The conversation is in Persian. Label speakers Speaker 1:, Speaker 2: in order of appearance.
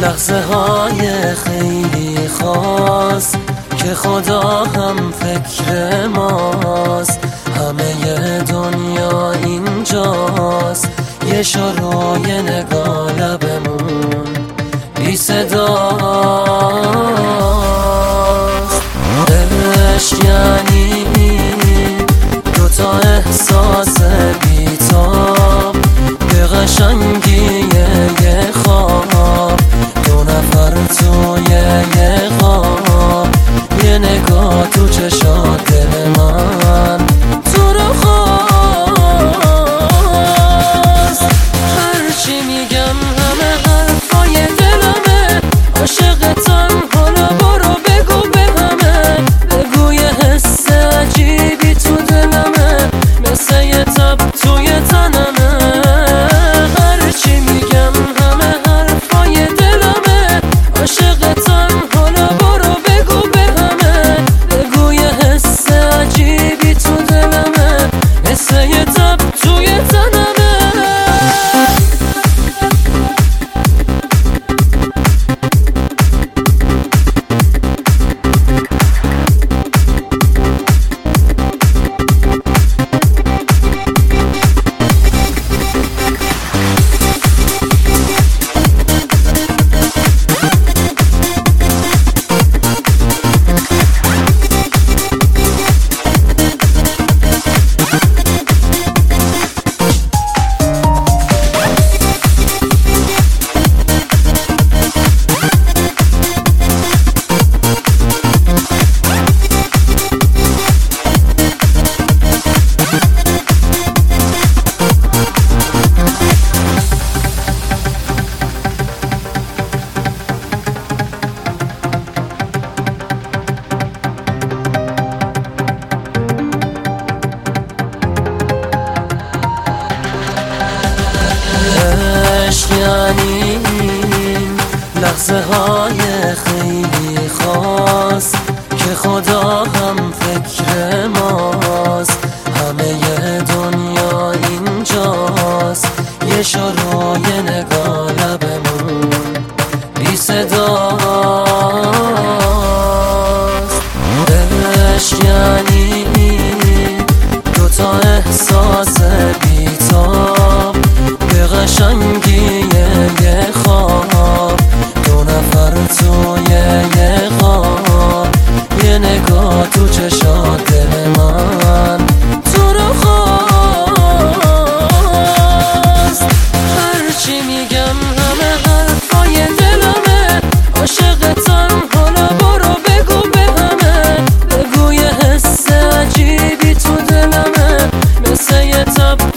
Speaker 1: لحظه های خیلی خاص که خدا هم فکر ماست، همه دنیا اینجاست، یه شروع یه نگاه لبمون بی صداست. عشق یعنی دوتا احساس بی‌تاب به قشنگی یه خواب، دو نفر توی یه خواب، یه نگاه تو چشات دل من تو رو خواست. هرچی میگم همه حرفای دلمه، عاشقتم حالا برو بگو به همه، بگو یه حس عجیبی تو دلمه، مثل یه تب توی تنمه. هرچی میگم همه حرفای دلمه، عاشقتم حالا برو بگو به همه، بگو یه حس عجیبی تو دلمه، مثل یه تب توی تنمه. عشق یعنی لحظه های خیلی خاص که خدا هم فکر ماست، همه دنیا اینجاست، یه شروع یه نگاه لبمون بی صداست. عشق یعنی دوتا احساس بی‌تاب به قشنگی یه خواب، دو نفر توی یه خواب، یه نگاه تو چشات دل من تو رو خواست. هرچی میگم همه حرفای دلمه، عاشقتم حالا برو بگو به همه، بگو یه حس عجیبی تو دلمه، مثل یه تب